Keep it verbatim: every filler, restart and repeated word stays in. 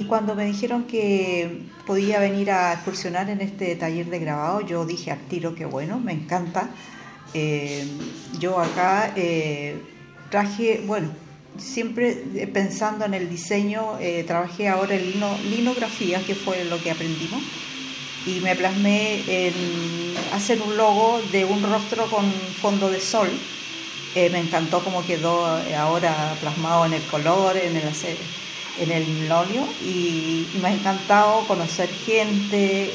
cuando me dijeron que podía venir a excursionar en este taller de grabado, yo dije al tiro que bueno, me encanta. Eh, yo acá eh, traje, bueno, siempre pensando en el diseño, eh, trabajé ahora en lino, linografía, que fue lo que aprendimos, y me plasmé en hacer un logo de un rostro con fondo de sol. Eh, me encantó cómo quedó ahora plasmado en el color, en el, en el linoleum, y, y me ha encantado conocer gente,